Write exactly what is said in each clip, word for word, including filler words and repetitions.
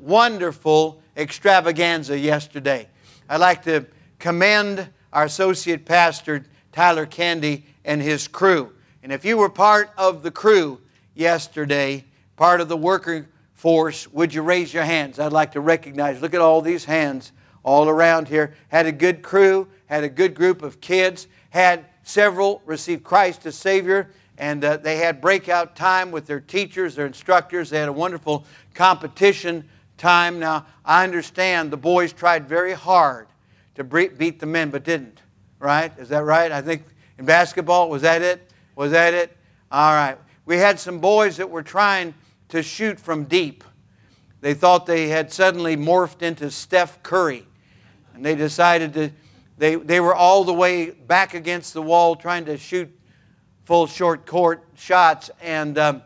wonderful extravaganza yesterday. I'd like to commend our associate pastor, Tyler Candy, and his crew. And if you were part of the crew yesterday, part of the worker force, would you raise your hands? I'd like to recognize, look at all these hands all around here. Had a good crew, had a good group of kids, had several receive Christ as Savior, and uh, they had breakout time with their teachers, their instructors. They had a wonderful competition time. Now, I understand the boys tried very hard to beat the men, but didn't, right? Is that right? I think in basketball, was that it? Was that it? All right. We had some boys that were trying to shoot from deep. They thought they had suddenly morphed into Steph Curry, and they decided to, they, they were all the way back against the wall trying to shoot full short court shots, and um,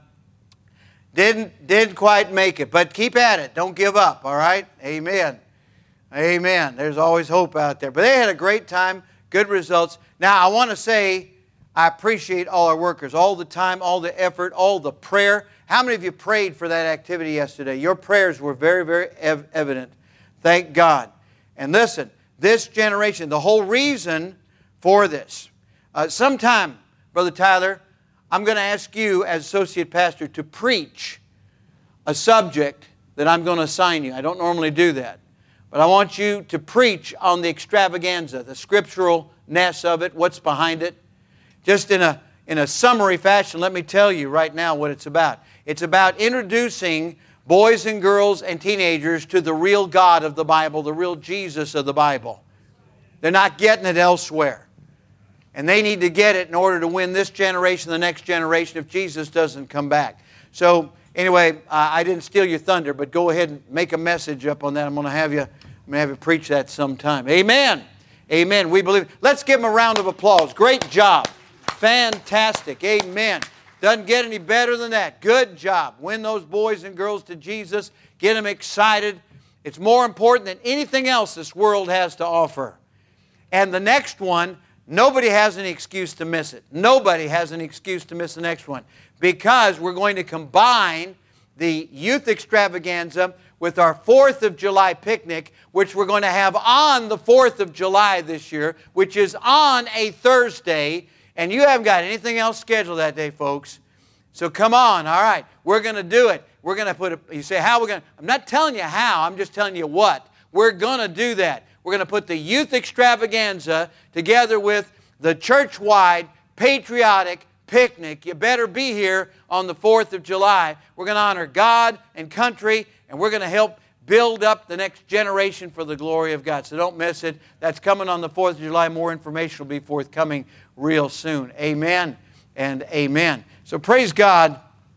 didn't, didn't quite make it. But keep at it. Don't give up, all right? Amen. Amen. There's always hope out there. But they had a great time, good results. Now, I want to say I appreciate all our workers, all the time, all the effort, all the prayer. How many of you prayed for that activity yesterday? Your prayers were very, very ev- evident. Thank God. And listen, this generation, the whole reason for this, uh, sometime, Brother Tyler, I'm going to ask you as associate pastor to preach a subject that I'm going to assign you. I don't normally do that. But I want you to preach on the extravaganza, the scripturalness of it, what's behind it. Just in a, in a summary fashion, let me tell you right now what it's about. It's about introducing boys and girls and teenagers to the real God of the Bible, the real Jesus of the Bible. They're not getting it elsewhere. And they need to get it in order to win this generation, the next generation, if Jesus doesn't come back. So, anyway, uh, I didn't steal your thunder, but go ahead and make a message up on that. I'm going to have you, I'm going to have you preach that sometime. Amen. Amen. We believe. Let's give them a round of applause. Great job. Fantastic. Amen. Doesn't get any better than that. Good job. Win those boys and girls to Jesus. Get them excited. It's more important than anything else this world has to offer. And the next one, nobody has any excuse to miss it. Nobody has any excuse to miss the next one, because we're going to combine the youth extravaganza with our fourth of July picnic, which we're going to have on the fourth of July this year, which is on a Thursday. And you haven't got anything else scheduled that day, folks. So come on, all right. We're going to do it. We're going to put a, you say, how are we going to? I'm not telling you how, I'm just telling you what. We're going to do that. We're going to put the youth extravaganza together with the church-wide patriotic picnic. You better be here on the fourth of July. We're going to honor God and country, and we're going to help build up the next generation for the glory of God. So don't miss it. That's coming on the fourth of July. More information will be forthcoming real soon. Amen and amen. So praise God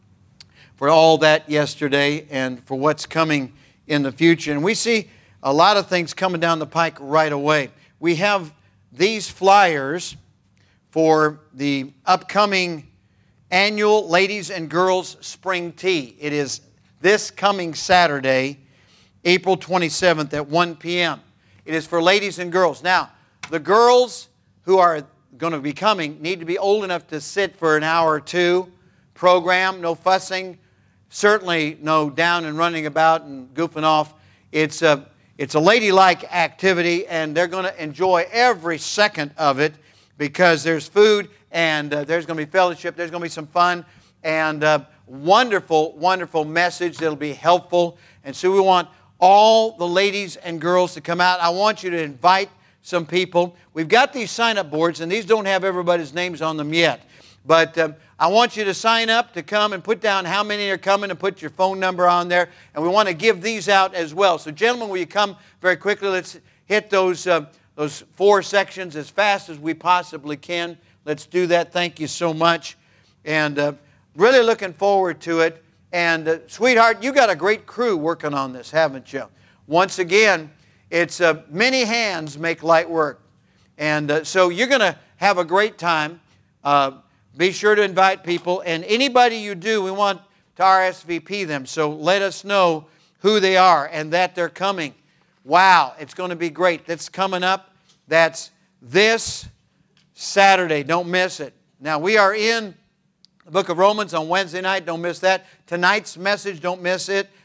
for all that yesterday and for what's coming in the future. And we see a lot of things coming down the pike right away. We have these flyers for the upcoming annual Ladies and Girls Spring Tea. It is this coming Saturday, April twenty-seventh at one p.m. It is for ladies and girls. Now, the girls who are going to be coming need to be old enough to sit for an hour or two. Program, no fussing. Certainly no down and running about and goofing off. It's a, it's a ladylike activity, and they're going to enjoy every second of it because there's food and uh, there's going to be fellowship. There's going to be some fun and uh, wonderful, wonderful message that'll be helpful. And so we want all the ladies and girls to come out. I want you to invite some people. We've got these sign-up boards, and these don't have everybody's names on them yet. But um, I want you to sign up to come and put down how many are coming and put your phone number on there. And we want to give these out as well. So, gentlemen, will you come very quickly? Let's hit those, uh, those four sections as fast as we possibly can. Let's do that. Thank you so much. And uh, really looking forward to it. And, uh, sweetheart, you got a great crew working on this, haven't you? Once again, it's uh, many hands make light work. And uh, so you're going to have a great time. Uh, be sure to invite people. And anybody you do, we want to R S V P them. So let us know who they are and that they're coming. Wow, it's going to be great. That's coming up. That's this Saturday. Don't miss it. Now, we are in the book of Romans on Wednesday night. Don't miss that. Tonight's message, don't miss it.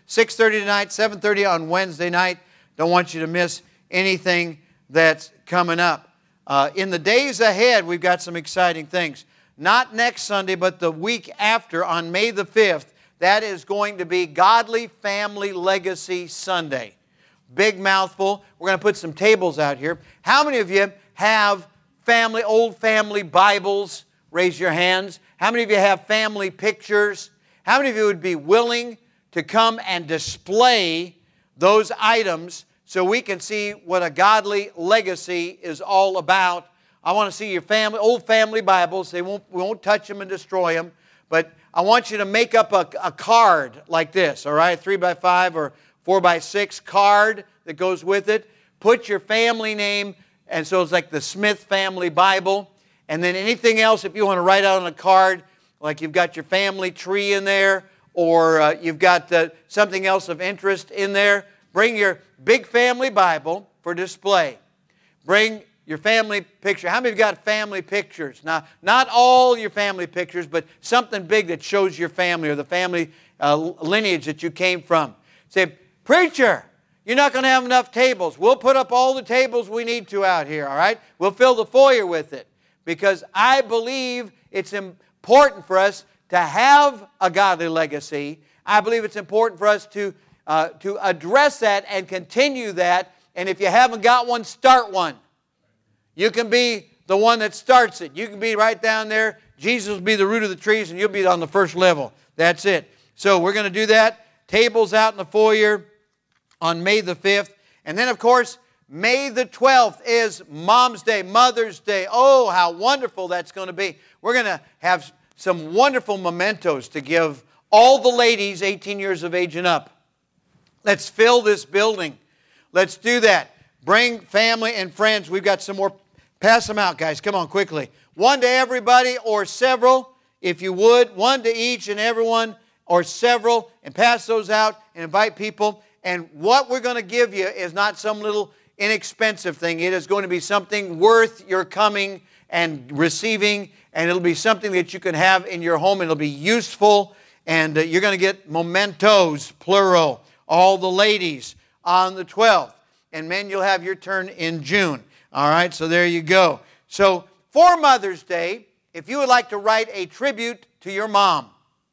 six thirty tonight, seven thirty on Wednesday night. Don't want you to miss anything that's coming up. Uh, in the days ahead, we've got some exciting things. Not next Sunday, but the week after on May the fifth, that is going to be Godly Family Legacy Sunday. Big mouthful. We're going to put some tables out here. How many of you have family, old family Bibles? Raise your hands. How many of you have family pictures? How many of you would be willing to come and display those items so we can see what a godly legacy is all about? I want to see your family, old family Bibles. They won't, we won't touch them and destroy them. But I want you to make up a, a card like this, all right? A three by five or four by six card that goes with it. Put your family name, and so it's like the Smith Family Bible. And then anything else, if you want to write out on a card, like you've got your family tree in there, or uh, you've got uh, something else of interest in there, bring your big family Bible for display. Bring your family picture. How many of you got family pictures? Now, not all your family pictures, but something big that shows your family or the family uh, lineage that you came from. Say, preacher, you're not going to have enough tables. We'll put up all the tables we need to out here, all right? We'll fill the foyer with it. Because I believe it's important for us to have a godly legacy. I believe it's important for us to, uh, to address that and continue that. And if you haven't got one, start one. You can be the one that starts it. You can be right down there. Jesus will be the root of the trees and you'll be on the first level. That's it. So we're going to do that. Tables out in the foyer on May the fifth. And then, of course, May the twelfth is Mom's Day, Mother's Day. Oh, how wonderful that's going to be. We're going to have some wonderful mementos to give all the ladies eighteen years of age and up. Let's fill this building. Let's do that. Bring family and friends. We've got some more. Pass them out, guys. Come on, quickly. One to everybody or several, if you would. One to each and everyone or several. And pass those out and invite people. And what we're going to give you is not some little inexpensive thing. It is going to be something worth your coming and receiving, and it'll be something that you can have in your home. It'll be useful, and uh, you're going to get mementos, plural, all the ladies on the twelfth. And men, you'll have your turn in June. All right, so there you go. So for Mother's Day, if you would like to write a tribute to your mom,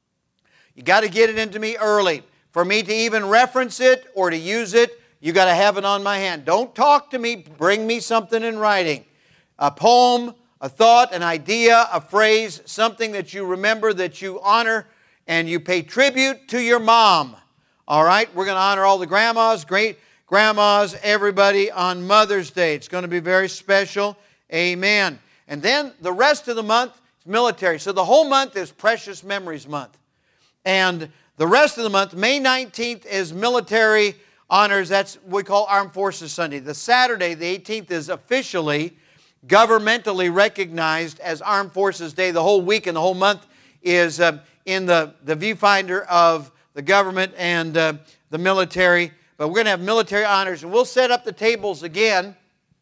you got to get it into me early. For me to even reference it or to use it, you got to have it on my hand. Don't talk to me. Bring me something in writing. A poem, a thought, an idea, a phrase, something that you remember, that you honor, and you pay tribute to your mom. All right? We're going to honor all the grandmas, great grandmas, everybody on Mother's Day. It's going to be very special. Amen. And then the rest of the month is military. So the whole month is Precious Memories Month. And the rest of the month, May nineteenth, is military honors. That's what we call Armed Forces Sunday. The Saturday, the eighteenth, is officially governmentally recognized as Armed Forces Day. The whole week and the whole month is uh, in the, the viewfinder of the government and uh, the military. But we're going to have military honors, and we'll set up the tables again.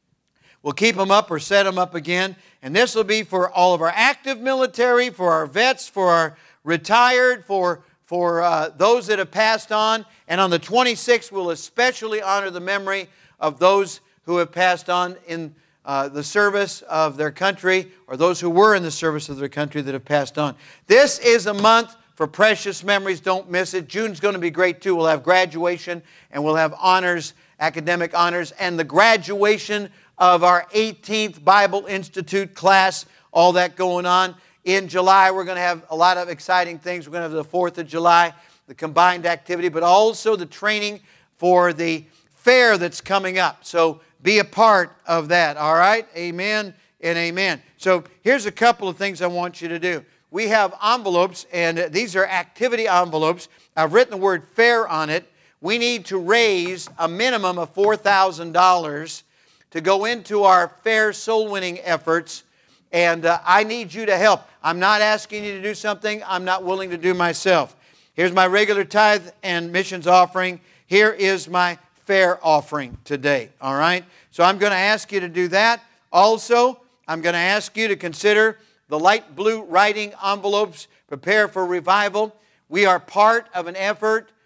We'll keep them up or set them up again. And this will be for all of our active military, for our vets, for our retired, for for uh, those that have passed on. And on the twenty-sixth, we'll especially honor the memory of those who have passed on in uh, the service of their country, or those who were in the service of their country that have passed on. This is a month for precious memories. Don't miss it. June's going to be great too. We'll have graduation, and we'll have honors, academic honors, and the graduation of our eighteenth Bible Institute class, all that going on. In July, we're going to have a lot of exciting things. We're going to have the fourth of July, the combined activity, but also the training for the fair that's coming up. So be a part of that, all right? Amen and amen. So here's a couple of things I want you to do. We have envelopes, and these are activity envelopes. I've written the word fair on it. We need to raise a minimum of four thousand dollars to go into our fair soul-winning efforts. And uh, I need you to help. I'm not asking you to do something I'm not willing to do myself. Here's my regular tithe and missions offering. Here is my fair offering today. All right? So I'm going to ask you to do that. Also, I'm going to ask you to consider the light blue writing envelopes. Prepare for revival. We are part of an effort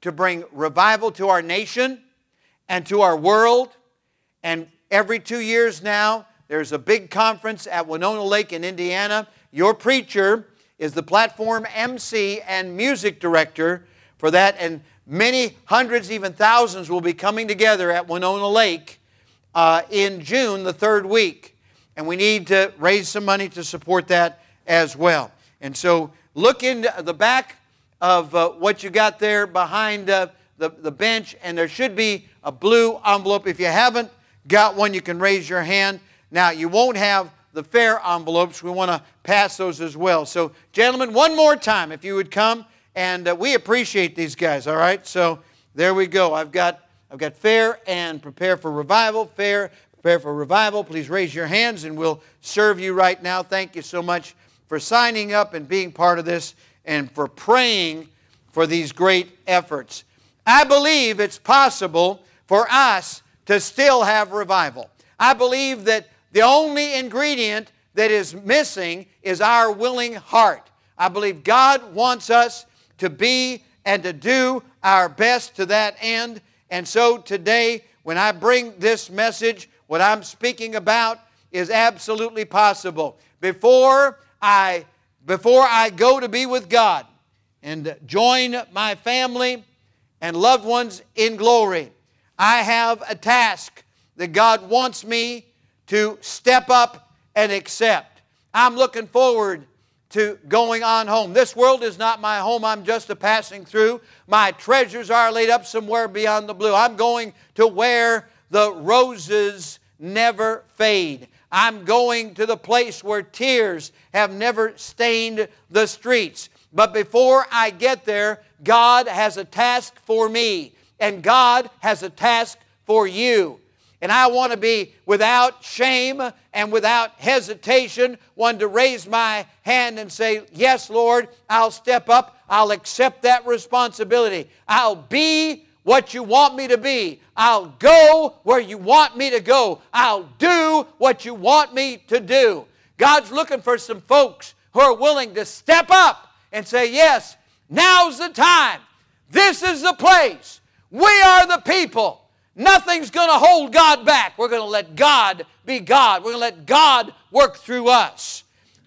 to bring revival to our nation and to our world. And every two years now, there's a big conference at Winona Lake in Indiana. Your preacher is the platform M C and music director for that. And many hundreds, even thousands, will be coming together at Winona Lake uh, in June, the third week. And we need to raise some money to support that as well. And so look in the back of uh, what you got there behind uh, the, the bench, and there should be a blue envelope. If you haven't got one, you can raise your hand. Now, you won't have the fair envelopes. We want to pass those as well. So, gentlemen, one more time, if you would come, and uh, we appreciate these guys, all right? So, there we go. I've got, I've got fair and prepare for revival. Fair, prepare for revival. Please raise your hands, and we'll serve you right now. Thank you so much for signing up and being part of this, and for praying for these great efforts. I believe it's possible for us to still have revival. I believe that the only ingredient that is missing is our willing heart. I believe God wants us to be and to do our best to that end. And so today, when I bring this message, what I'm speaking about is absolutely possible. Before I Before I go to be with God and join my family and loved ones in glory, I have a task that God wants me to step up and accept. I'm looking forward to going on home. This world is not my home. I'm just a passing through. My treasures are laid up somewhere beyond the blue. I'm going to where the roses never fade. I'm going to the place where tears have never stained the streets. But before I get there, God has a task for me. And God has a task for you. And I want to be without shame and without hesitation, one to raise my hand and say, yes, Lord, I'll step up. I'll accept that responsibility. I'll be what you want me to be. I'll go where you want me to go. I'll do what you want me to do. God's looking for some folks who are willing to step up and say, yes, now's the time. This is the place. We are the people. Nothing's going to hold God back. We're going to let God be God. We're going to let God work through us.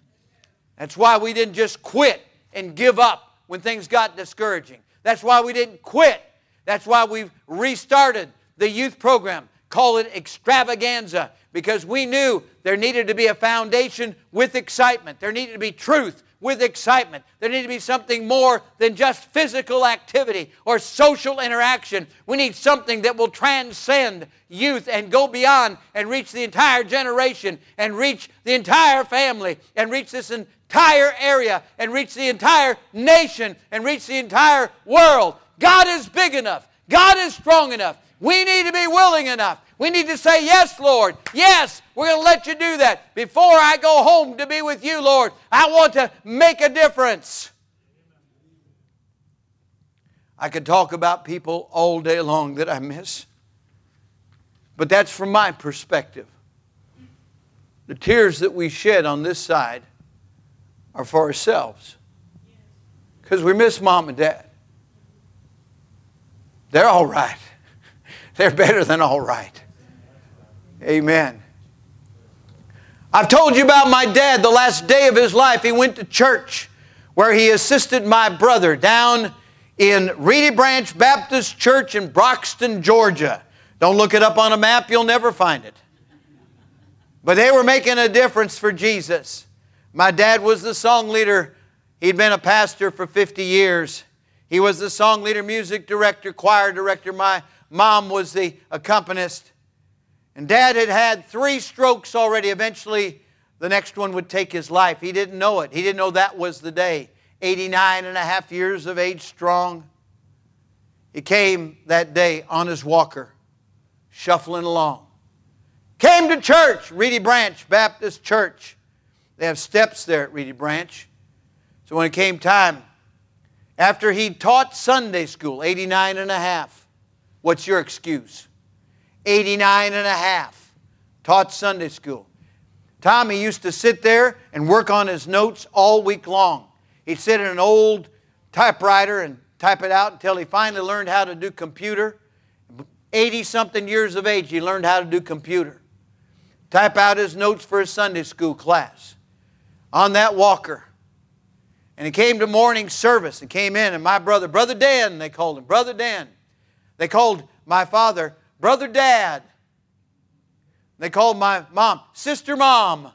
That's why we didn't just quit and give up when things got discouraging. That's why we didn't quit. That's why we've restarted the youth program. Call it Extravaganza, because we knew there needed to be a foundation with excitement. There needed to be truth with excitement. There needed to be something more than just physical activity or social interaction. We need something that will transcend youth and go beyond and reach the entire generation and reach the entire family and reach this entire area and reach the entire nation and reach the entire world. God is big enough. God is strong enough. We need to be willing enough. We need to say, yes, Lord. Yes, we're going to let you do that. Before I go home to be with you, Lord, I want to make a difference. I could talk about people all day long that I miss. But that's from my perspective. The tears that we shed on this side are for ourselves. Because we miss Mom and Dad. They're all right. They're better than all right. Amen. I've told you about my dad. The last day of his life, he went to church where he assisted my brother down in Reedy Branch Baptist Church in Broxton, Georgia. Don't look it up on a map. You'll never find it. But they were making a difference for Jesus. My dad was the song leader. He'd been a pastor for fifty years. He was the song leader, music director, choir director. My mom was the accompanist. And Dad had had three strokes already. Eventually, the next one would take his life. He didn't know it. He didn't know that was the day. eighty-nine and a half years of age strong. He came that day on his walker, shuffling along. Came to church, Reedy Branch Baptist Church. They have steps there at Reedy Branch. So when it came time, after he taught Sunday school, eighty-nine and a half. What's your excuse? eighty-nine and a half. Taught Sunday school. Tommy used to sit there and work on his notes all week long. He'd sit at an old typewriter and type it out until he finally learned how to do computer. eighty-something years of age, he learned how to do computer. Type out his notes for his Sunday school class on that walker. And he came to morning service and came in, and my brother, Brother Dan, they called him, Brother Dan. They called my father, Brother Dad. They called my mom, Sister Mom.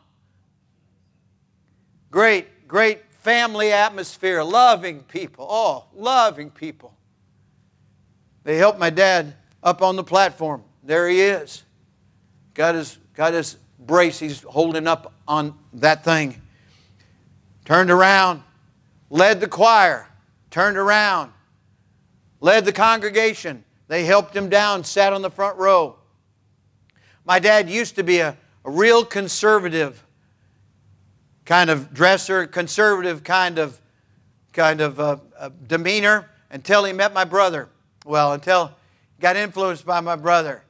Great, great family atmosphere, loving people. Oh, loving people. They helped my dad up on the platform. There he is. Got his, got his brace. He's holding up on that thing. Turned around. Led the choir, turned around, led the congregation. They helped him down, sat on the front row. My dad used to be a, a real conservative kind of dresser, conservative kind of, kind of uh, uh, demeanor until he met my brother. Well, until he got influenced by my brother.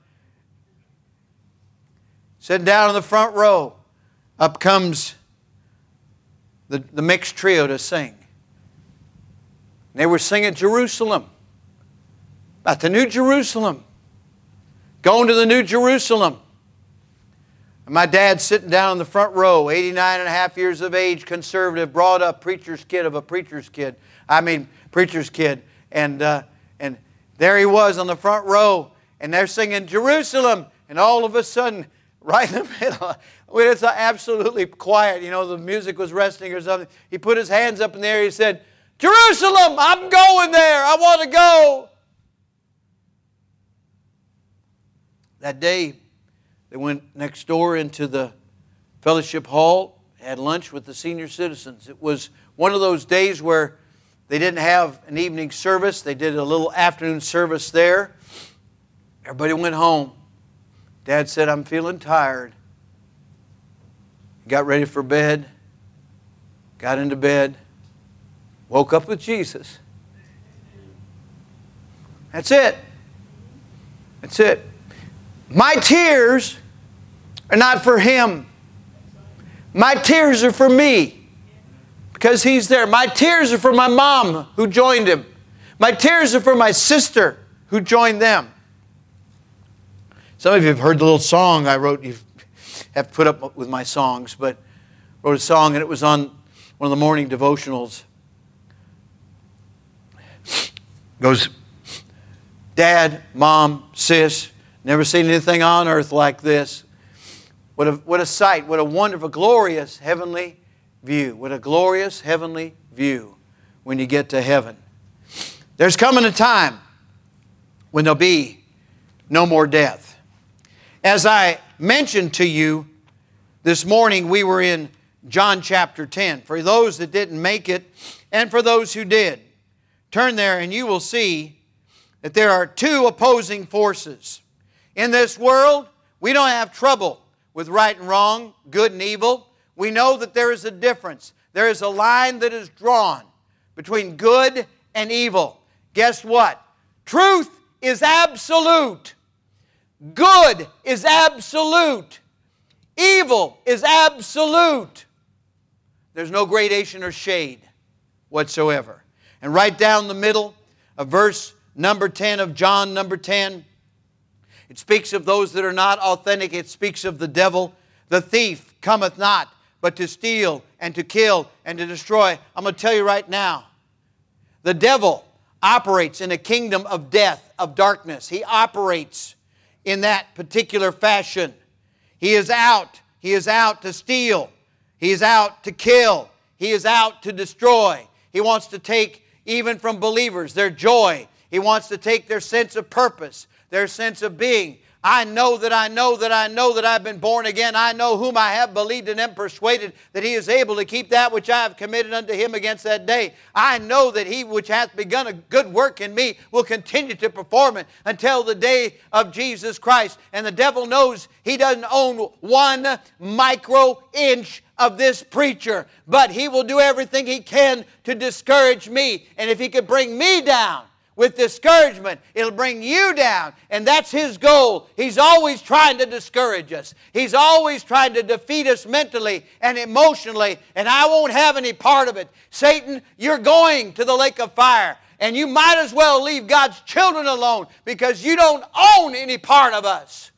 Sitting down in the front row, up comes the, the mixed trio to sing. They were singing Jerusalem, about the New Jerusalem, going to the New Jerusalem. And my dad sitting down in the front row, eighty-nine and a half years of age, conservative, brought up preacher's kid of a preacher's kid. I mean, preacher's kid. And, uh, and there he was on the front row, and they're singing Jerusalem. And all of a sudden, right in the middle, when it's absolutely quiet, you know, the music was resting or something, he put his hands up in the air, he said, Jerusalem, I'm going there. I want to go. That day, they went next door into the fellowship hall, had lunch with the senior citizens. It was one of those days where they didn't have an evening service. They did a little afternoon service there. Everybody went home. Dad said, I'm feeling tired. Got ready for bed. Got into bed. Woke up with Jesus. That's it. That's it. My tears are not for him. My tears are for me because he's there. My tears are for my mom who joined him. My tears are for my sister who joined them. Some of you have heard the little song I wrote. You have to put up with my songs, but I wrote a song and it was on one of the morning devotionals. Goes, Dad, Mom, Sis, never seen anything on earth like this. What a, what a sight, what a wonderful, glorious heavenly view. What a glorious heavenly view when you get to heaven. There's coming a time when there'll be no more death. As I mentioned to you this morning, we were in John chapter ten. For those that didn't make it, and for those who did, turn there and you will see that there are two opposing forces. In this world, we don't have trouble with right and wrong, good and evil. We know that there is a difference. There is a line that is drawn between good and evil. Guess what? Truth is absolute. Good is absolute. Evil is absolute. There's no gradation or shade whatsoever. And right down the middle of verse number ten of John number ten, it speaks of those that are not authentic. It speaks of the devil. The thief cometh not, but to steal and to kill and to destroy. I'm going to tell you right now, the devil operates in a kingdom of death, of darkness. He operates in that particular fashion. He is out. He is out to steal. He is out to kill. He is out to destroy. He wants to take even from believers their joy. He wants to take their sense of purpose, their sense of being. I know that I know that I know that I've been born again. I know whom I have believed and am persuaded that He is able to keep that which I have committed unto Him against that day. I know that He which hath begun a good work in me will continue to perform it until the day of Jesus Christ. And the devil knows he doesn't own one micro inch of this preacher, but he will do everything he can to discourage me. And if he could bring me down with discouragement, it'll bring you down. And that's his goal. He's always trying to discourage us. He's always trying to defeat us mentally and emotionally. And I won't have any part of it. Satan, you're going to the lake of fire. And you might as well leave God's children alone because you don't own any part of us.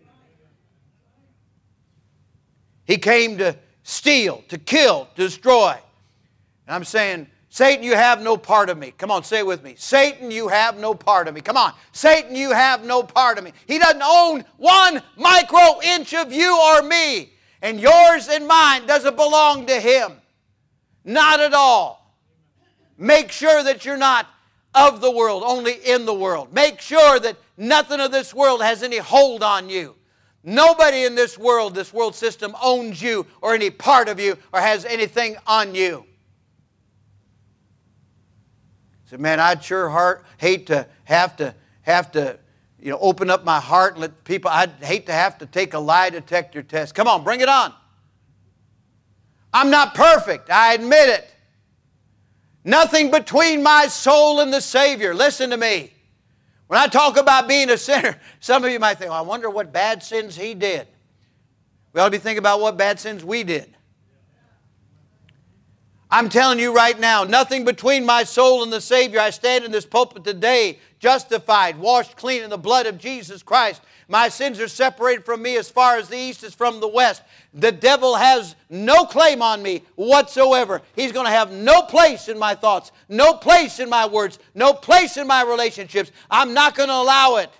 He came to steal, to kill, to destroy. And I'm saying, Satan, you have no part of me. Come on, say it with me. Satan, you have no part of me. Come on. Satan, you have no part of me. He doesn't own one micro inch of you or me. And yours and mine doesn't belong to him. Not at all. Make sure that you're not of the world, only in the world. Make sure that nothing of this world has any hold on you. Nobody in this world, this world system, owns you or any part of you or has anything on you. So, man, I'd sure heart, hate to have to have to, you know, open up my heart and let people. I'd hate to have to take a lie detector test. Come on, bring it on. I'm not perfect. I admit it. Nothing between my soul and the Savior. Listen to me. When I talk about being a sinner, some of you might think, well, I wonder what bad sins he did. We ought to be thinking about what bad sins we did. I'm telling you right now, nothing between my soul and the Savior. I stand in this pulpit today, justified, washed clean in the blood of Jesus Christ. My sins are separated from me as far as the east is from the west. The devil has no claim on me whatsoever. He's going to have no place in my thoughts, no place in my words, no place in my relationships. I'm not going to allow it.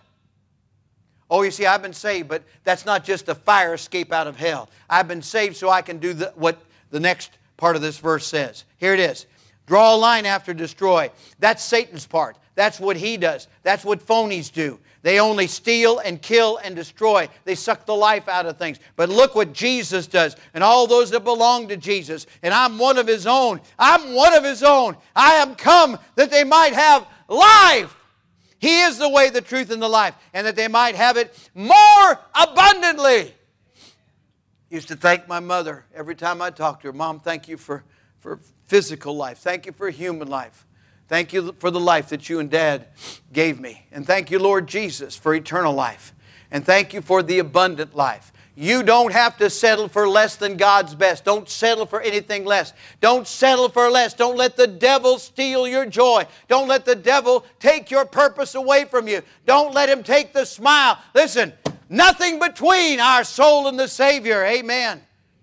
Oh, you see, I've been saved, but that's not just a fire escape out of hell. I've been saved so I can do the, what the next part of this verse says. Here it is. Draw a line after destroy. That's Satan's part. That's what he does. That's what phonies do. They only steal and kill and destroy. They suck the life out of things. But look what Jesus does and all those that belong to Jesus. And I'm one of His own. I'm one of His own. I am come that they might have life. He is the way, the truth, and the life. And that they might have it more abundantly. Used to thank my mother every time I talked to her. Mom, thank you for, for physical life. Thank you for human life. Thank you for the life that you and Dad gave me. And thank you, Lord Jesus, for eternal life. And thank you for the abundant life. You don't have to settle for less than God's best. Don't settle for anything less. Don't settle for less. Don't let the devil steal your joy. Don't let the devil take your purpose away from you. Don't let him take the smile. Listen, nothing between our soul and the Savior. Amen.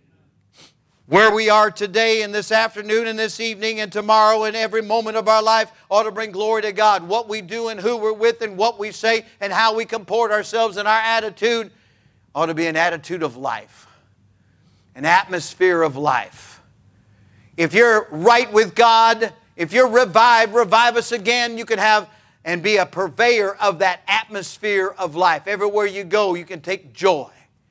Where we are today and this afternoon and this evening and tomorrow and every moment of our life ought to bring glory to God. What we do and who we're with and what we say and how we comport ourselves and our attitude ought to be an attitude of life. An atmosphere of life. If you're right with God, if you're revived, revive us again, you can have and be a purveyor of that atmosphere of life. Everywhere you go, you can take joy.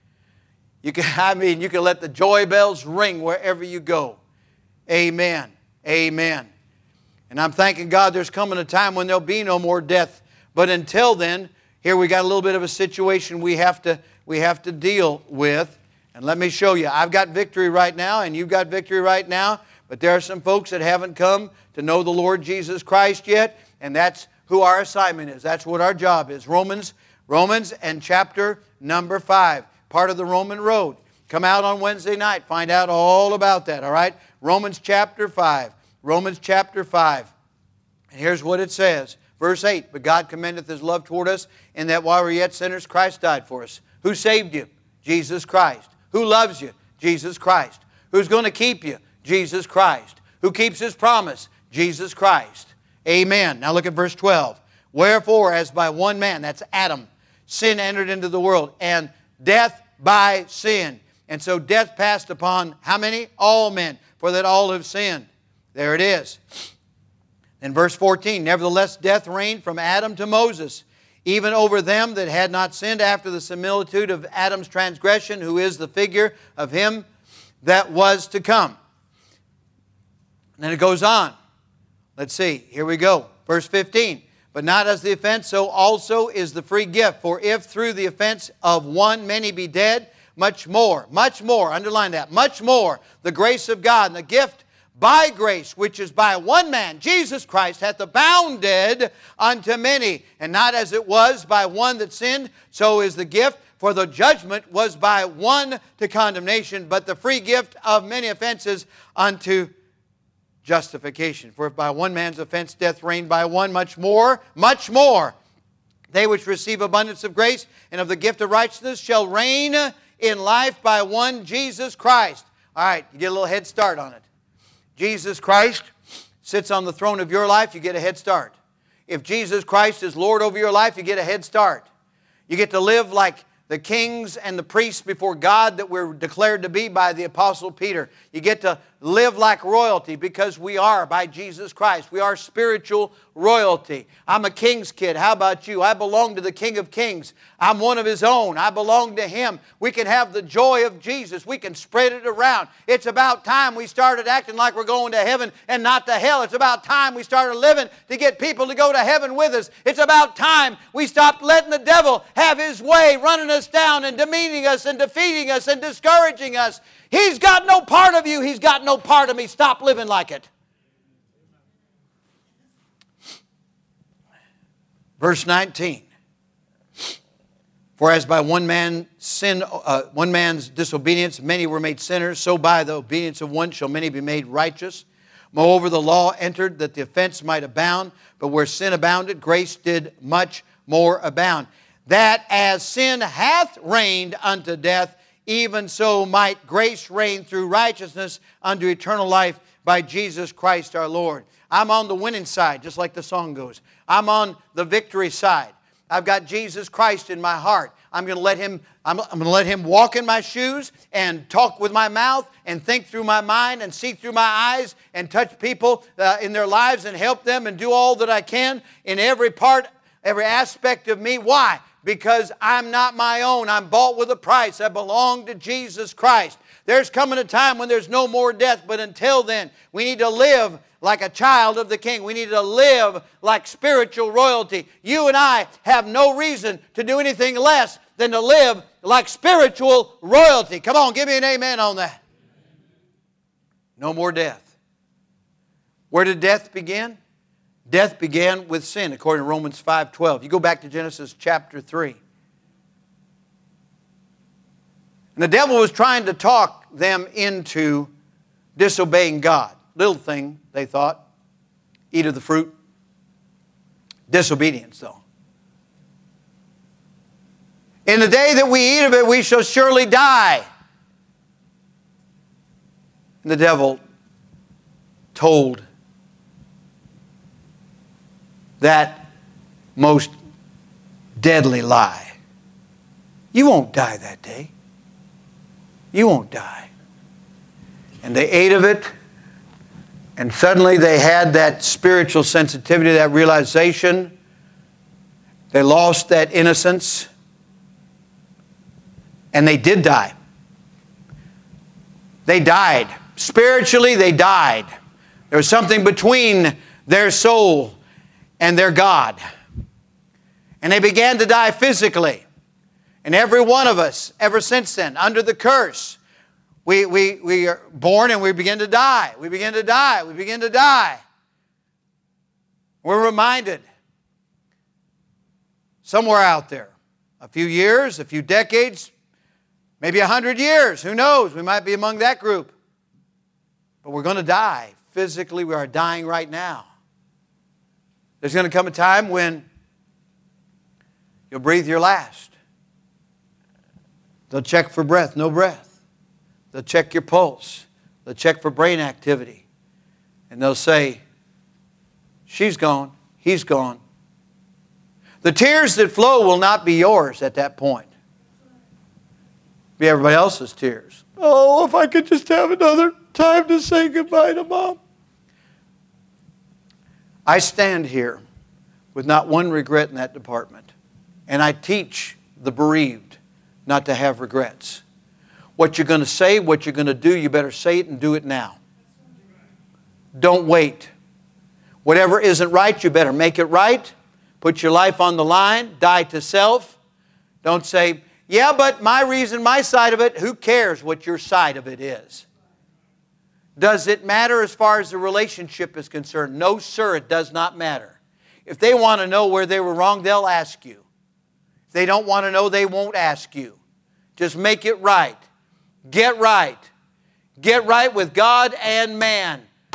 You can, I mean, you can let the joy bells ring wherever you go. Amen. Amen. And I'm thanking God there's coming a time when there'll be no more death. But until then, here we got a little bit of a situation we have to, we have to deal with. And let me show you. I've got victory right now, and you've got victory right now. But there are some folks that haven't come to know the Lord Jesus Christ yet. And that's who our assignment is. That's what our job is. Romans, Romans and chapter number five. Part of the Roman road. Come out on Wednesday night. Find out all about that, all right? Romans chapter five. Romans chapter five. And here's what it says. Verse eight. But God commendeth His love toward us in that while we were yet sinners, Christ died for us. Who saved you? Jesus Christ. Who loves you? Jesus Christ. Who's going to keep you? Jesus Christ. Who keeps His promise? Jesus Christ. Amen. Now look at verse twelve. Wherefore, as by one man, that's Adam, sin entered into the world, and death by sin. And so death passed upon how many? All men, for that all have sinned. There it is. In verse fourteen, nevertheless death reigned from Adam to Moses, even over them that had not sinned after the similitude of Adam's transgression, who is the figure of him that was to come. And then it goes on. Let's see. Here we go. Verse fifteen. But not as the offense, so also is the free gift. For if through the offense of one many be dead, much more, much more, underline that, much more, the grace of God and the gift by grace, which is by one man, Jesus Christ, hath abounded unto many. And not as it was by one that sinned, so is the gift. For the judgment was by one to condemnation, but the free gift of many offenses unto justification. For if by one man's offense death reigned by one, much more, much more, they which receive abundance of grace and of the gift of righteousness shall reign in life by one Jesus Christ. All right, you get a little head start on it. Jesus Christ sits on the throne of your life, you get a head start. If Jesus Christ is Lord over your life, you get a head start. You get to live like the kings and the priests before God that we're declared to be by the Apostle Peter. You get to live like royalty because we are by Jesus Christ. We are spiritual royalty. I'm a king's kid. How about you? I belong to the King of Kings. I'm one of His own. I belong to Him. We can have the joy of Jesus. We can spread it around. It's about time we started acting like we're going to heaven and not to hell. It's about time we started living to get people to go to heaven with us. It's about time we stopped letting the devil have his way, running us down and demeaning us and defeating us and discouraging us. He's got no part of you. He's got no part of me. Stop living like it. Verse nineteen. For as by one man sin, uh, one man's disobedience many were made sinners, so by the obedience of one shall many be made righteous. Moreover, the law entered that the offense might abound, but where sin abounded, grace did much more abound. That as sin hath reigned unto death, even so might grace reign through righteousness unto eternal life by Jesus Christ our Lord. I'm on the winning side, just like the song goes. I'm on the victory side. I've got Jesus Christ in my heart. I'm going to let Him, I'm, I'm going to let Him walk in my shoes and talk with my mouth and think through my mind and see through my eyes and touch people uh, in their lives and help them and do all that I can in every part, every aspect of me. Why? Because I'm not my own. I'm bought with a price. I belong to Jesus Christ. There's coming a time when there's no more death, but until then, we need to live like a child of the King. We need to live like spiritual royalty. You and I have no reason to do anything less than to live like spiritual royalty. Come on, give me an amen on that. No more death. Where did death begin? Death began with sin, according to Romans five twelve. You go back to Genesis chapter three. And the devil was trying to talk them into disobeying God. Little thing, they thought. Eat of the fruit. Disobedience, though. In the day that we eat of it, we shall surely die. And the devil told that most deadly lie. You won't die that day. You won't die. And they ate of it, and suddenly they had that spiritual sensitivity, that realization. They lost that innocence, and they did die. They died. Spiritually, they died. There was something between their soul and their God. And they began to die physically. And every one of us, ever since then, under the curse, we, we, we are born and we begin to die. We begin to die. We begin to die. We're reminded somewhere out there, a few years, a few decades, maybe a hundred years, who knows? We might be among that group. But we're going to die. Physically, we are dying right now. There's going to come a time when you'll breathe your last. They'll check for breath, no breath. They'll check your pulse. They'll check for brain activity. And they'll say, she's gone, he's gone. The tears that flow will not be yours at that point. Be everybody else's tears. Oh, if I could just have another time to say goodbye to Mom. I stand here with not one regret in that department. And I teach the bereaved not to have regrets. What you're going to say, what you're going to do, you better say it and do it now. Don't wait. Whatever isn't right, you better make it right. Put your life on the line. Die to self. Don't say, yeah, but my reason, my side of it, who cares what your side of it is? Does it matter as far as the relationship is concerned? No, sir, it does not matter. If they want to know where they were wrong, they'll ask you. If they don't want to know, they won't ask you. Just make it right. Get right. Get right with God and man.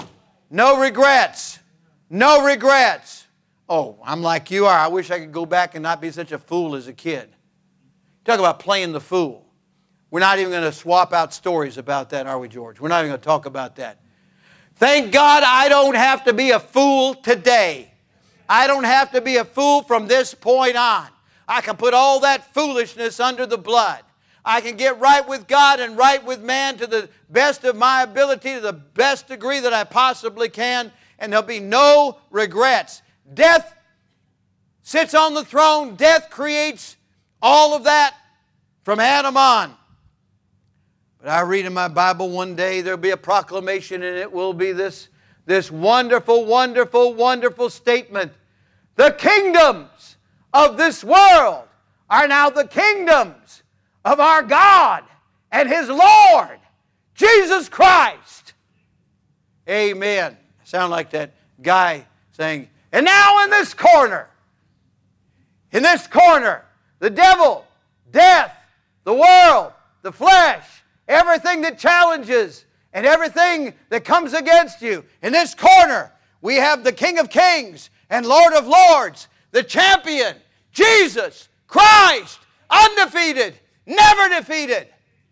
No regrets. No regrets. Oh, I'm like you are. I wish I could go back and not be such a fool as a kid. Talk about playing the fool. We're not even going to swap out stories about that, are we, George? We're not even going to talk about that. Thank God I don't have to be a fool today. I don't have to be a fool from this point on. I can put all that foolishness under the blood. I can get right with God and right with man to the best of my ability, to the best degree that I possibly can, and there'll be no regrets. Death sits on the throne. Death creates all of that from Adam on. But I read in my Bible one day there'll be a proclamation, and it will be this, this wonderful, wonderful, wonderful statement. The kingdoms of this world are now the kingdoms of our God and His Lord, Jesus Christ. Amen. Sound like that guy saying, and now in this corner, in this corner, the devil, death, the world, the flesh, everything that challenges and everything that comes against you. In this corner, we have the King of Kings and Lord of Lords, the champion, Jesus Christ, undefeated, never defeated.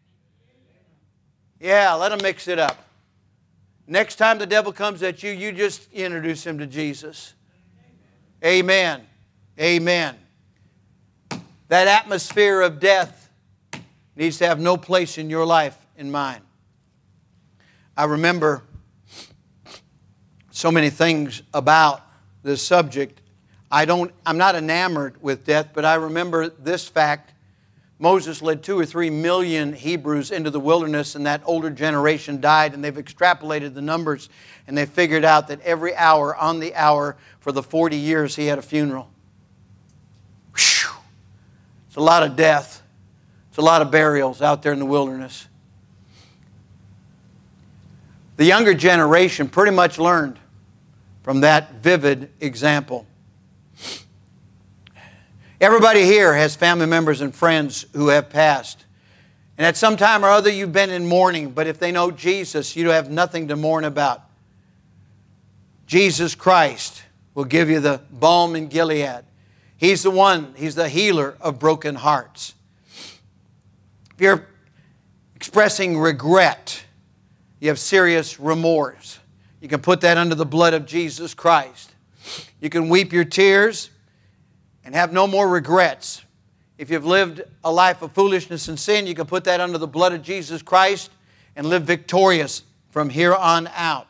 Yeah, let him mix it up. Next time the devil comes at you, you just introduce him to Jesus. Amen. Amen. That atmosphere of death needs to have no place in your life and mine. I remember so many things about this subject. I don't, I'm not enamored with death, but I remember this fact. Moses led two or three million Hebrews into the wilderness, and that older generation died, and they've extrapolated the numbers, and they figured out that every hour on the hour for the forty years he had a funeral. Whew. It's a lot of death. It's a lot of burials out there in the wilderness. The younger generation pretty much learned from that vivid example. Everybody here has family members and friends who have passed. And at some time or other you've been in mourning, but if they know Jesus, you have nothing to mourn about. Jesus Christ will give you the balm in Gilead. He's the one, He's the healer of broken hearts. If you're expressing regret, you have serious remorse, you can put that under the blood of Jesus Christ. You can weep your tears and have no more regrets. If you've lived a life of foolishness and sin, you can put that under the blood of Jesus Christ and live victorious from here on out.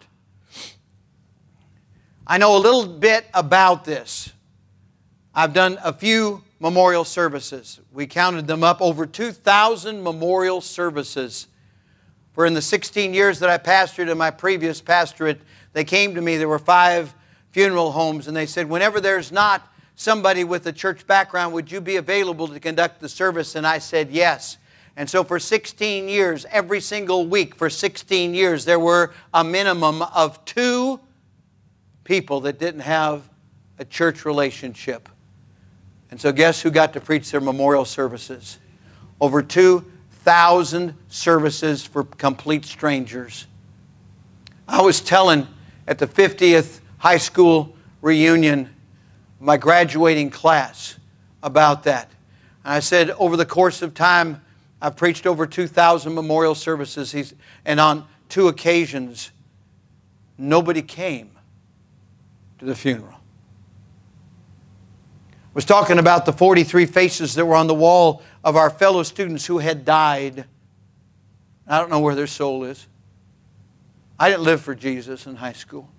I know a little bit about this. I've done a few memorial services. We counted them up, over two thousand memorial services. For in the sixteen years that I pastored in my previous pastorate, they came to me, there were five funeral homes, and they said, whenever there's not somebody with a church background, would you be available to conduct the service? And I said yes. And so for sixteen years, every single week for sixteen years, there were a minimum of two people that didn't have a church relationship. And so guess who got to preach their memorial services? Over two thousand services for complete strangers. I was telling at the fiftieth high school reunion my graduating class about that. And I said, over the course of time, I've preached over two thousand memorial services. He's, and on two occasions, nobody came to the funeral. I was talking about the forty-three faces that were on the wall of our fellow students who had died. I don't know where their soul is. I didn't live for Jesus in high school.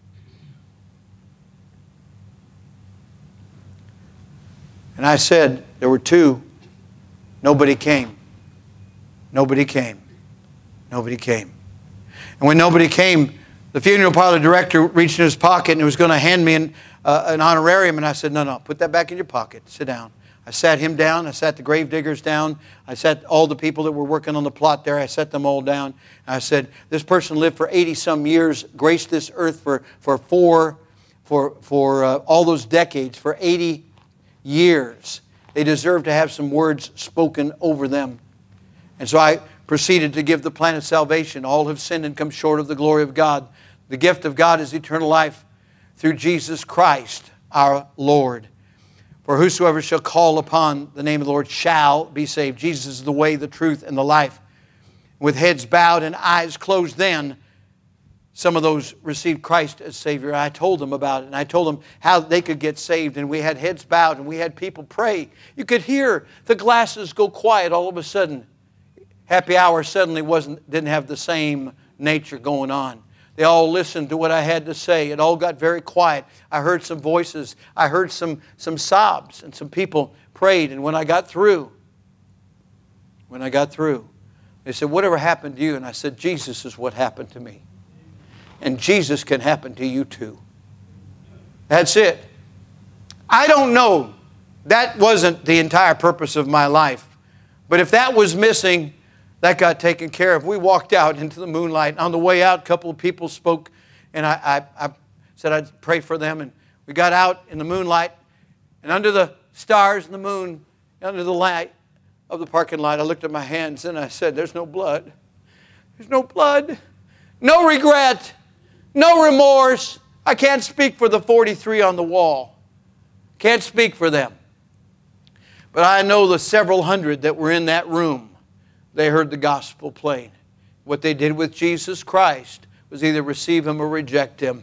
And I said, there were two. Nobody came. Nobody came. Nobody came. And when nobody came, the funeral parlor director reached in his pocket and he was going to hand me an, uh, an honorarium. And I said, no, no, put that back in your pocket. Sit down. I sat him down. I sat the grave diggers down. I sat all the people that were working on the plot there. I sat them all down. And I said, this person lived for eighty some years, graced this earth for, for four, for, for uh, all those decades, for eighty years. They deserve to have some words spoken over them. And so I proceeded to give the plan of salvation. All have sinned and come short of the glory of God. The gift of God is eternal life through Jesus Christ our Lord. For whosoever shall call upon the name of the Lord shall be saved. Jesus is the way, the truth, and the life. With heads bowed and eyes closed, then some of those received Christ as Savior. I told them about it, and I told them how they could get saved, and we had heads bowed, and we had people pray. You could hear the glasses go quiet all of a sudden. Happy hour suddenly wasn't, didn't have the same nature going on. They all listened to what I had to say. It all got very quiet. I heard some voices. I heard some, some sobs, and some people prayed. And when I got through, when I got through, they said, "Whatever happened to you?" And I said, "Jesus is what happened to me. And Jesus can happen to you too." That's it. I don't know. That wasn't the entire purpose of my life. But if that was missing, that got taken care of. We walked out into the moonlight. On the way out, a couple of people spoke, and I, I, I said I'd pray for them. And we got out in the moonlight, and under the stars and the moon, under the light of the parking lot, I looked at my hands, and I said, "There's no blood. There's no blood. No regret. No remorse. I can't speak for the forty-three on the wall. Can't speak for them. But I know the several hundred that were in that room. They heard the gospel played. What they did with Jesus Christ was either receive Him or reject Him.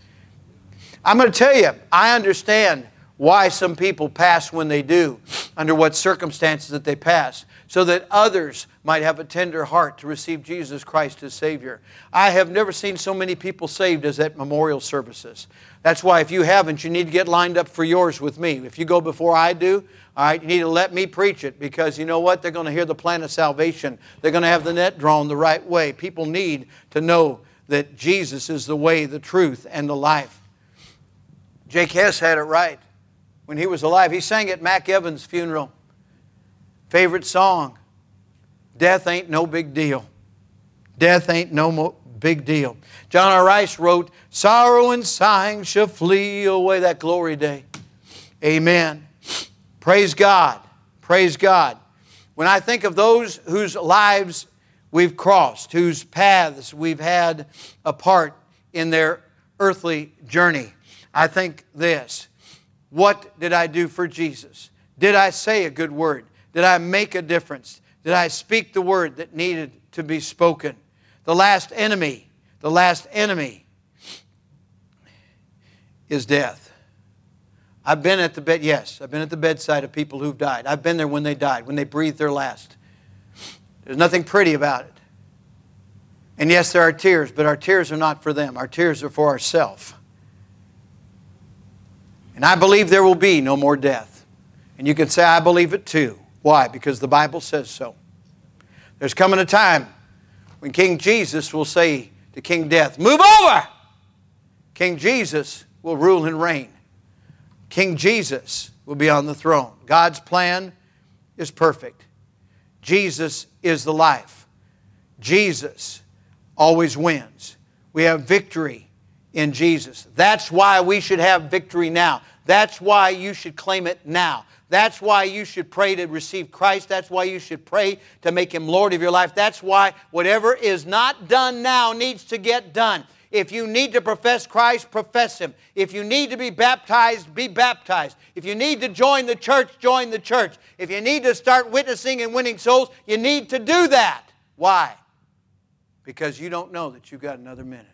I'm going to tell you, I understand why some people pass when they do, under what circumstances that they pass, so that others might have a tender heart to receive Jesus Christ as Savior. I have never seen so many people saved as at memorial services. That's why if you haven't, you need to get lined up for yours with me. If you go before I do, all right, you need to let me preach it, because you know what? They're going to hear the plan of salvation. They're going to have the net drawn the right way. People need to know that Jesus is the way, the truth, and the life. Jake Hess had it right when he was alive. He sang at Mac Evans' funeral. Favorite song, "Death Ain't No Big Deal." Death ain't no mo- big deal. John R. Rice wrote, "Sorrow and sighing shall flee away," that glory day. Amen. Praise God. Praise God. When I think of those whose lives we've crossed, whose paths we've had a part in their earthly journey, I think this: what did I do for Jesus? Did I say a good word? Did I make a difference? Did I speak the word that needed to be spoken? The last enemy, the last enemy is death. I've been at the bed, yes, I've been at the bedside of people who've died. I've been there when they died, when they breathed their last. There's nothing pretty about it. And yes, there are tears, but our tears are not for them. Our tears are for ourselves. And I believe there will be no more death. And you can say, I believe it too. Why? Because the Bible says so. There's coming a time when King Jesus will say to King Death, "Move over!" King Jesus will rule and reign. King Jesus will be on the throne. God's plan is perfect. Jesus is the life. Jesus always wins. We have victory in Jesus. That's why we should have victory now. That's why you should claim it now. That's why you should pray to receive Christ. That's why you should pray to make Him Lord of your life. That's why whatever is not done now needs to get done. If you need to profess Christ, profess Him. If you need to be baptized, be baptized. If you need to join the church, join the church. If you need to start witnessing and winning souls, you need to do that. Why? Because you don't know that you've got another minute.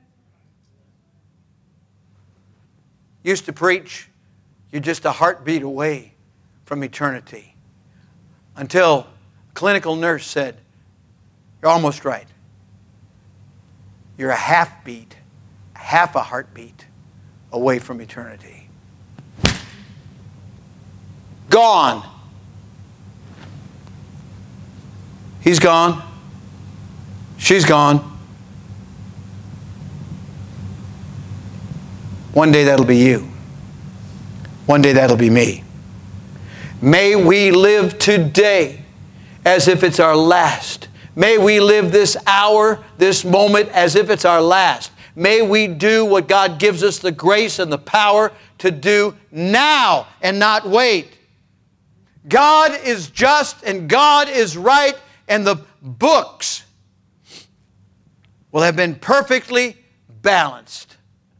Used to preach, you're just a heartbeat away from eternity. Until a clinical nurse said, "You're almost right. You're a half beat, half a heartbeat away from eternity." Gone. He's gone. She's gone. One day that'll be you. One day that'll be me. May we live today as if it's our last. May we live this hour, this moment, as if it's our last. May we do what God gives us the grace and the power to do now and not wait. God is just and God is right, and the books will have been perfectly balanced.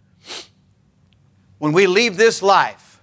When we leave this life,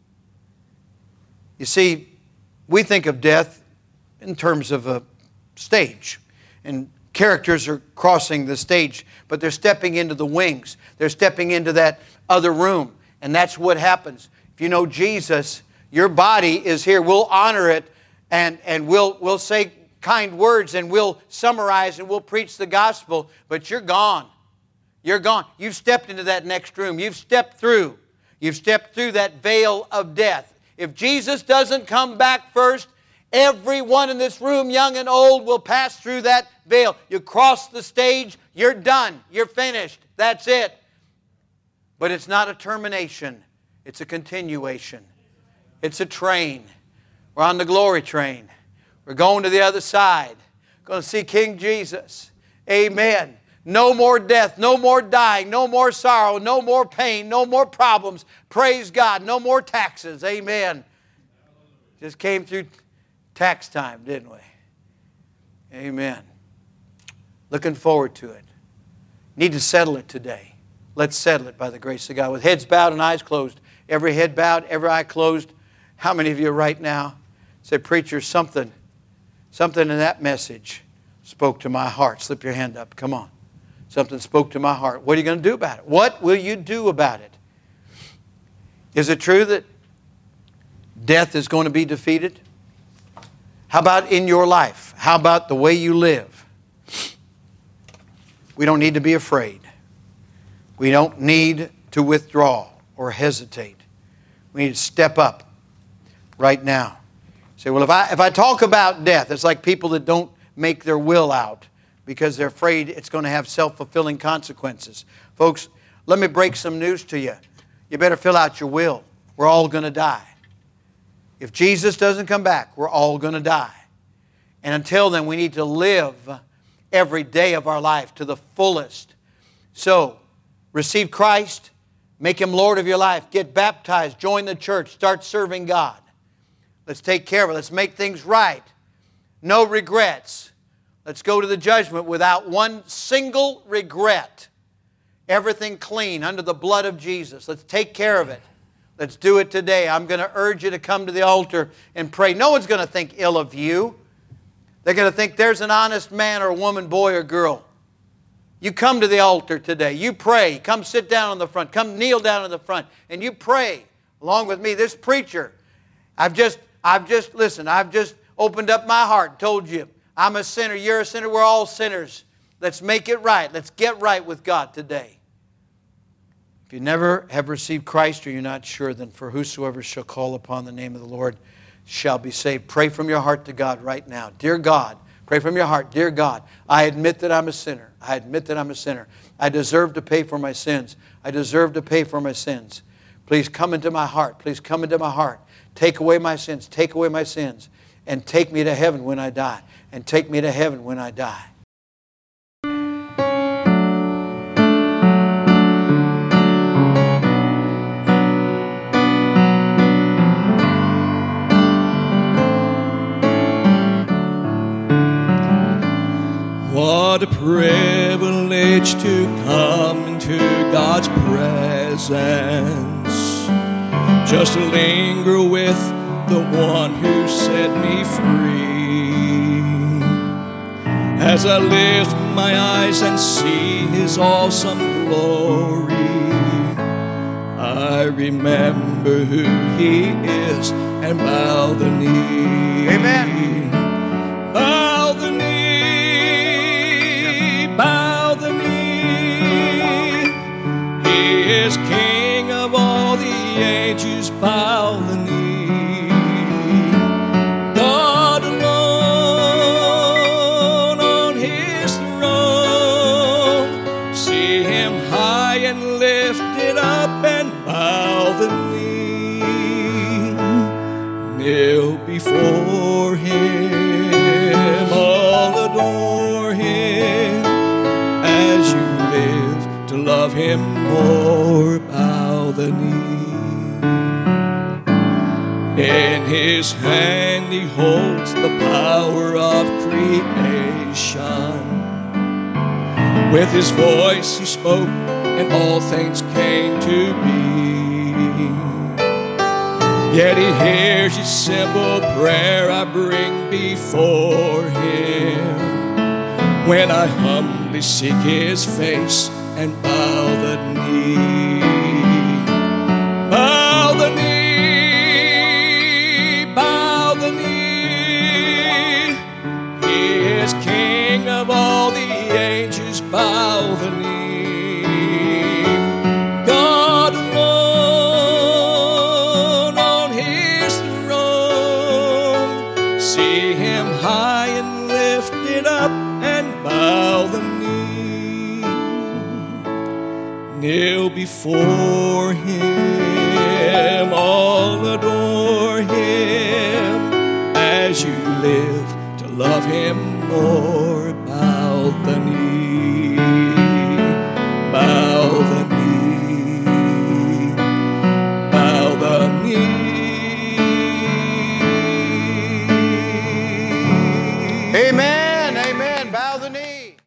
you see, we think of death in terms of a stage. And characters are crossing the stage, but they're stepping into the wings. They're stepping into that other room. And that's what happens. If you know Jesus, your body is here. We'll honor it, and, and we'll, we'll say kind words, and we'll summarize, and we'll preach the gospel, but you're gone. You're gone. You've stepped into that next room. You've stepped through. You've stepped through that veil of death. If Jesus doesn't come back first, everyone in this room, young and old, will pass through that veil. You cross the stage, you're done. You're finished. That's it. But it's not a termination. It's a continuation. It's a train. We're on the glory train. We're going to the other side. Going to see King Jesus. Amen. No more death, no more dying, no more sorrow, no more pain, no more problems. Praise God. No more taxes. Amen. Just came through tax time, didn't we? Amen. Looking forward to it. Need to settle it today. Let's settle it by the grace of God. With heads bowed and eyes closed. Every head bowed, every eye closed. How many of you right now say, preacher, something, something in that message spoke to my heart? Slip your hand up. Come on. Something spoke to my heart. What are you going to do about it? What will you do about it? Is it true that death is going to be defeated? How about in your life? How about the way you live? We don't need to be afraid. We don't need to withdraw or hesitate. We need to step up right now. Say, well, if I, if I talk about death, it's like people that don't make their will out because they're afraid it's going to have self-fulfilling consequences. Folks, let me break some news to you. You better fill out your will. We're all going to die. If Jesus doesn't come back, we're all going to die. And until then, we need to live every day of our life to the fullest. So, receive Christ, make Him Lord of your life, get baptized, join the church, start serving God. Let's take care of it. Let's make things right. No regrets. Let's go to the judgment without one single regret. Everything clean under the blood of Jesus. Let's take care of it. Let's do it today. I'm going to urge you to come to the altar and pray. No one's going to think ill of you. They're going to think there's an honest man or woman, boy or girl. You come to the altar today. You pray. Come sit down on the front. Come kneel down in the front. And you pray along with me. This preacher, I've just, I've just, listen, I've just opened up my heart and told you, I'm a sinner. You're a sinner. We're all sinners. Let's make it right. Let's get right with God today. If you never have received Christ or you're not sure, then for whosoever shall call upon the name of the Lord shall be saved. Pray from your heart to God right now. Dear God, pray from your heart. Dear God, I admit that I'm a sinner. I admit that I'm a sinner. I deserve to pay for my sins. I deserve to pay for my sins. Please come into my heart. Please come into my heart. Take away my sins. Take away my sins. And take me to heaven when I die. And take me to heaven when I die. What a privilege to come into God's presence, just to linger with the one who set me free. As I lift my eyes and see His awesome glory, I remember who He is and bow the knee. Amen. Bow the knee, bow the knee. He is King of all the ages, bow the knee. God alone on His throne. See Him high and lifted up and bow the knee. Kneel before Him, all adore Him. As you live to love Him more, bow the knee. In His hand He holds the power of creation. With His voice He spoke and all things came to be. Yet he hears each simple prayer I bring before him, when I humbly seek his face and bow the knee. Bow the knee, bow the knee. He is King of all the ages, bow the knee. God alone on his throne, see him high and lifted up, and bow the knee. Kneel before him, all adore him, as you live to love him more, bow the knee.